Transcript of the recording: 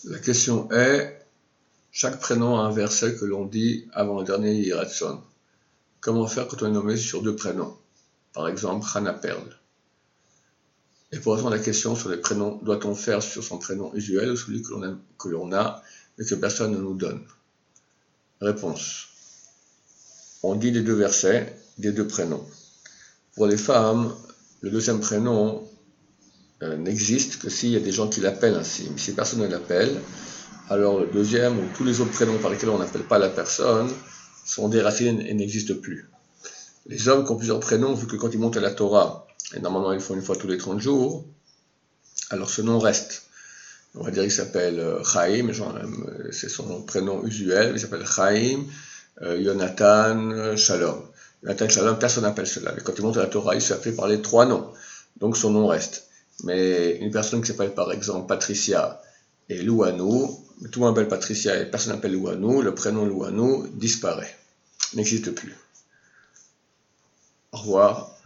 La question est, chaque prénom a un verset que l'on dit avant le dernier Yiratson. Comment faire quand on est nommé sur deux prénoms? Par exemple, Hana Perle. Et pour répondre à la question sur les prénoms, doit-on faire sur son prénom usuel ou celui que l'on a et que personne ne nous donne? Réponse. On dit les deux versets, des deux prénoms. Pour les femmes, le deuxième prénom n'existe que s'il y a des gens qui l'appellent ainsi. Mais si personne ne l'appelle, alors le deuxième ou tous les autres prénoms par lesquels on n'appelle pas la personne sont déracinés et n'existent plus. Les hommes qui ont plusieurs prénoms, vu que quand ils montent à la Torah, et normalement ils font une fois tous les 30 jours, alors ce nom reste. On va dire qu'il s'appelle Chaim, c'est son prénom usuel, il s'appelle Chaim, Yonatan, Shalom. Yonatan, Shalom, personne n'appelle cela. Mais quand il monte à la Torah, il se fait appeler par les trois noms. Donc son nom reste. Mais une personne qui s'appelle par exemple Patricia et Louanou, tout le monde appelle Patricia et personne n'appelle Louanou, le prénom Louanou disparaît, n'existe plus. Au revoir.